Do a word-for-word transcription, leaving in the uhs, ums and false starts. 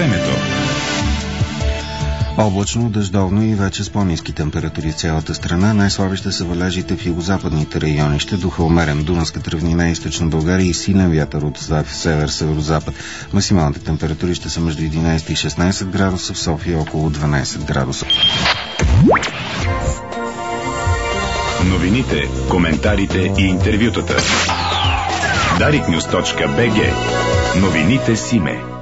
времето. Облачно, дъждовно и вече с по-ниски температури в цялата страна. Най-слаби ще са валежите в югозападните райони. Ще духа умерен Дунавската равнина и източна България и силен вятър от север-северозапад. Максималните температури ще са между единайсет и шестнайсет градуса, в София около дванайсет градуса. Новините, коментарите и интервютата. дарик нюз точка би джи. Новините Симе.